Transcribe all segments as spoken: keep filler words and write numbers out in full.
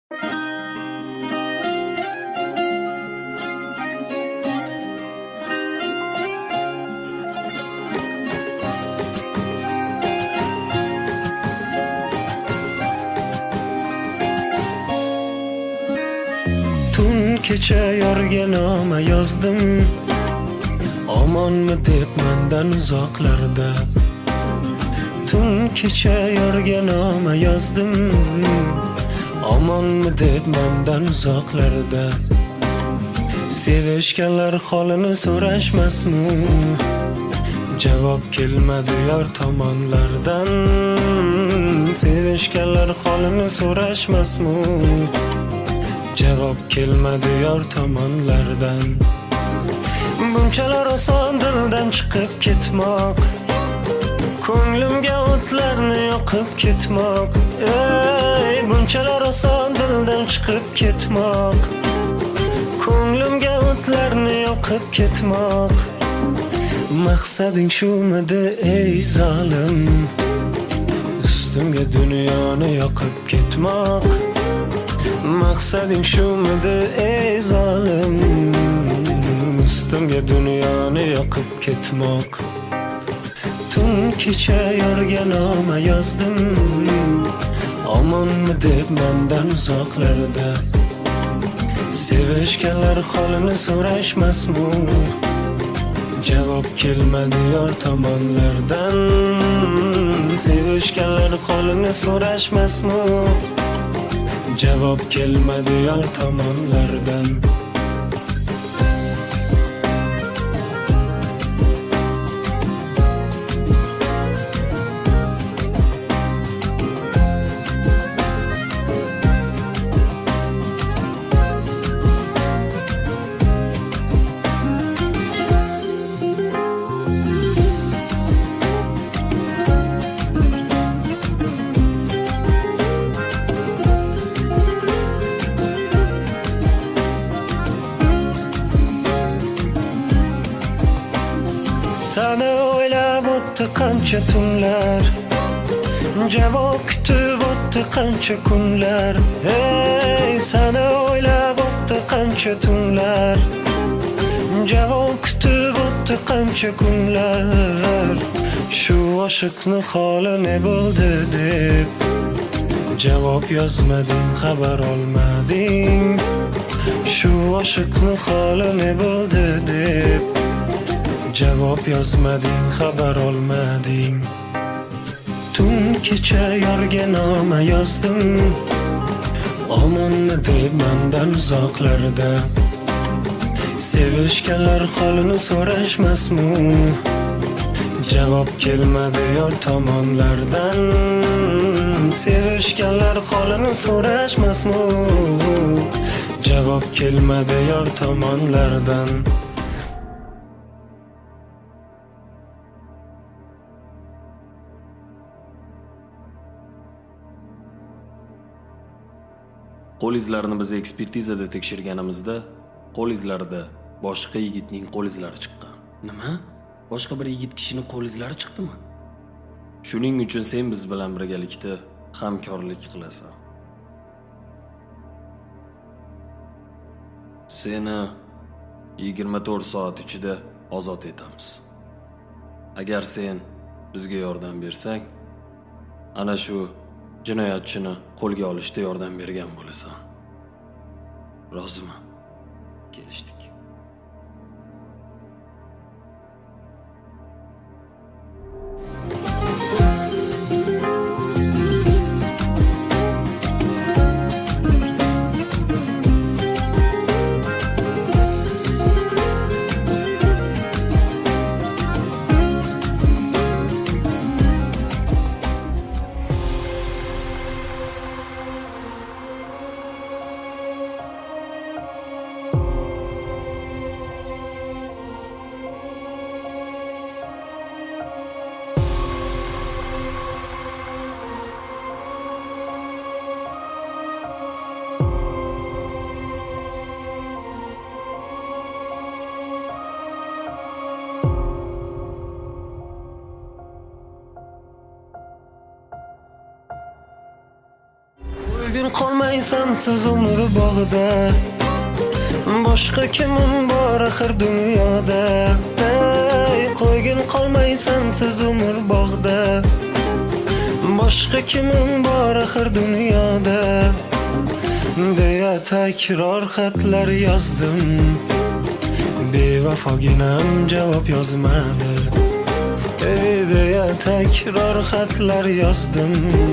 Tun kecha yorga noma yozdim, omonmi deb mendan uzoqlarda. Tun kecha yorga noma yozdim, omonmi deb mendan uzoqlarda. Sevishganlar holini so'rashmasmi? Javob kelmadi yor tomonlardan. Sevishganlar holini so'rashmasmi? Javob kelmadi yor tomonlardan. Bunchalar oson dildan chiqib ketmoq, ko'nglimga o'tlarni yoqib ketmoq. Ey, bunchalar oson dildan chiqib ketmoq, ko'nglimga o'tlarni yoqib ketmoq. Maqsading shumidi ey zolim, ustimga dunyoni yoqib ketmoq. Maqsading shumidi ey zolim, ustimga dunyoni yoqib ketmoq. Tun kecha yorga noma yozdim, omonmi deb mendan uzoqlarda. Sevishganlar holini so'rashmasmi? Javob kelmadi yor tomonlardan. Sevishganlar holini so'rashmasmi? Javob kelmadi yor tomonlardan. Sana o'ylab o'tdi qancha tunlar, javob kutib o'tdi qancha kunlar. Hey, sana o'ylab o'tdi qancha tunlar, javob kutib o'tdi qancha kunlar. Shu oshiqni holi ne bo'ldi deb javob yozmading, xabar olmading. Shu oshiqni holi ne bo'ldi deb javob yozmading, xabar olmading. Tun kecha yorga noma yozdim, omonmi deb mendan uzoqlarda. Sevishganlar holini so'rashmasmi? Javob kelmadi yor tomonlardan. Sevishganlar holini so'rashmasmi? Javob kelmadi yor tomonlardan. Qo'l izlarini biz ekspertizada tekshirganimizda, qo'l izlarida boshqa yigitning qo'l izlari chiqqan. Nima? Boshqa bir yigit kishining qo'l izlari chiqdimi? Shuning uchun sen biz bilan birgalikda hamkorlik qilasan. Seni yigirma to'rt soat ichida ozod etamiz. Agar sen bizga yordam bersang, ana shu jinoyatchini qo'lga olishda yordam bergan bo'lasan. Rozimi? Kelishdik. qolmaysansiz umr bog'ida, boshqa kimim bor axir dunyoda. Ey, qo'ygin qolmaysansiz umr bog'ida, boshqa kimim bor axir dunyoda. Deya takror xatlar yozdim, bevafoginam javob yozmadi. Ey, deya takror xatlar yozdim,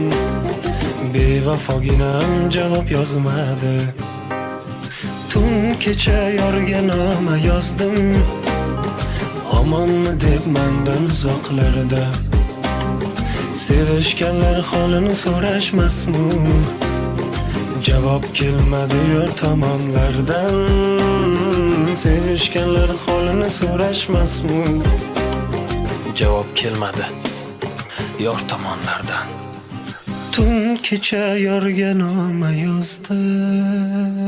bevafoginam javob yozmadi. Tun kecha yorga noma yozdim, omonmi deb mendan uzoqlarda. Sevishganlar holini so'rashmasmi? Javob kelmadi yor tomonlardan. Sevishganlar holini so'rashmasmi? Javob kelmadi yor tomonlardan. Tun kecha yorga noma yozdim.